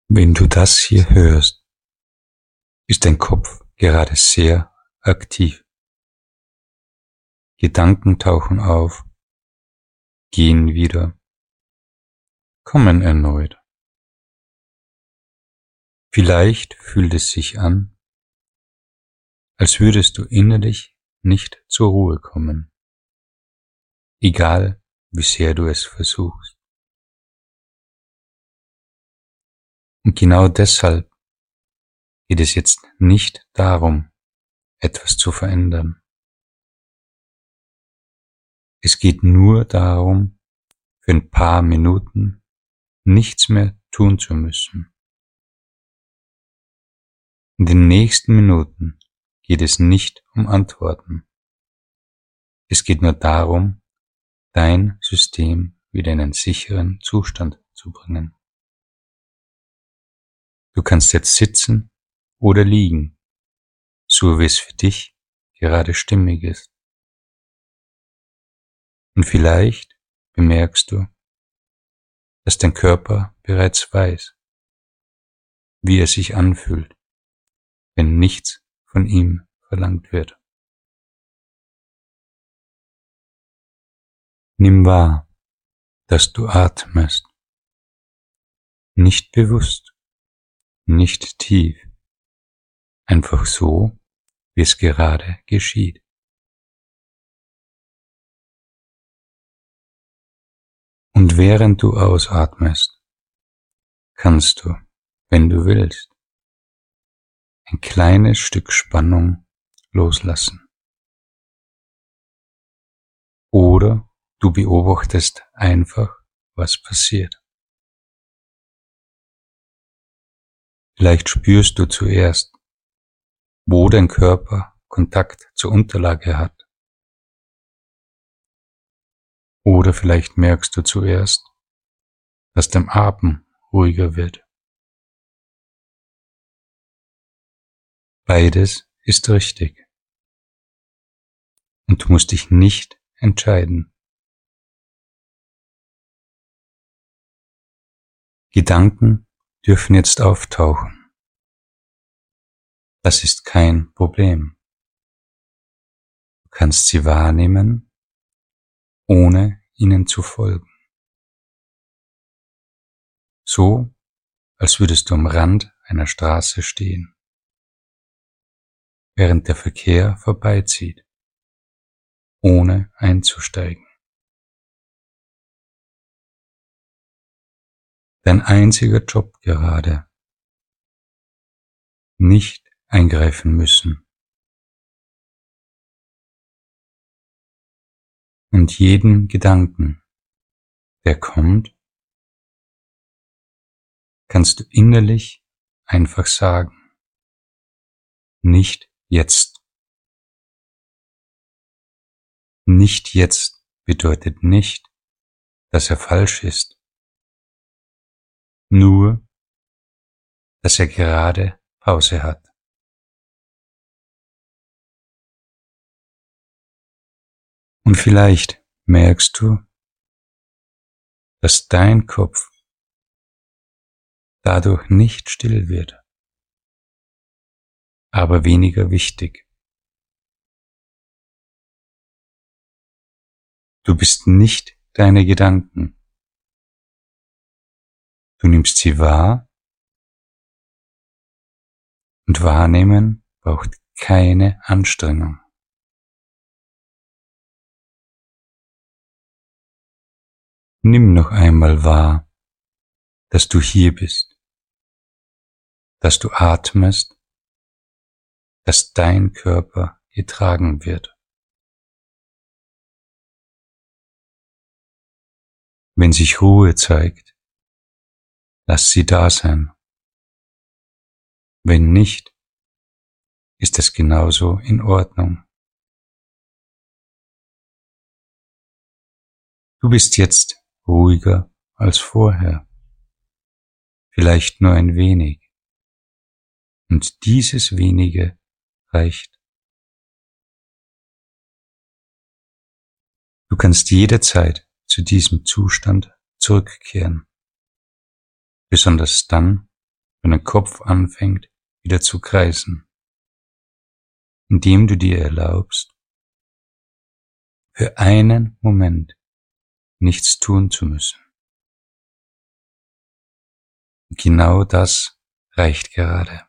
Wenn du das hier hörst, ist dein Kopf gerade sehr aktiv. Gedanken tauchen auf, gehen wieder, kommen erneut. Vielleicht fühlt es sich an, als würdest du innerlich nicht zur Ruhe kommen, egal wie sehr du es versuchst. Und genau deshalb geht es jetzt nicht darum, etwas zu verändern. Es geht nur darum, für ein paar Minuten nichts mehr tun zu müssen. In den nächsten Minuten geht es nicht um Antworten. Es geht nur darum, dein System wieder in einen sicheren Zustand zu bringen. Du kannst jetzt sitzen oder liegen, so wie es für dich gerade stimmig ist. Und vielleicht bemerkst du, dass dein Körper bereits weiß, wie er sich anfühlt, wenn nichts von ihm verlangt wird. Nimm wahr, dass du atmest, nicht bewusst, nicht tief, einfach so, wie es gerade geschieht. Und während du ausatmest, kannst du, wenn du willst, ein kleines Stück Spannung loslassen. Oder du beobachtest einfach, was passiert. Vielleicht spürst du zuerst, wo dein Körper Kontakt zur Unterlage hat. Oder vielleicht merkst du zuerst, dass dein Atem ruhiger wird. Beides ist richtig. Und du musst dich nicht entscheiden. Gedanken dürfen jetzt auftauchen. Das ist kein Problem. Du kannst sie wahrnehmen, ohne ihnen zu folgen. So, als würdest du am Rand einer Straße stehen, während der Verkehr vorbeizieht, ohne einzusteigen. Dein einziger Job gerade, nicht eingreifen müssen. Und jeden Gedanken, der kommt, kannst du innerlich einfach sagen, nicht jetzt. Nicht jetzt bedeutet nicht, dass er falsch ist, nur, dass er gerade Pause hat. Und vielleicht merkst du, dass dein Kopf dadurch nicht still wird, aber weniger wichtig. Du bist nicht deine Gedanken. Du nimmst sie wahr und wahrnehmen braucht keine Anstrengung. Nimm noch einmal wahr, dass du hier bist, dass du atmest, dass dein Körper getragen wird. Wenn sich Ruhe zeigt, lass sie da sein. Wenn nicht, ist es genauso in Ordnung. Du bist jetzt ruhiger als vorher, vielleicht nur ein wenig. Und dieses wenige reicht. Du kannst jederzeit zu diesem Zustand zurückkehren, besonders dann, wenn dein Kopf anfängt, wieder zu kreisen, indem du dir erlaubst, für einen Moment nichts tun zu müssen. Und genau das reicht gerade.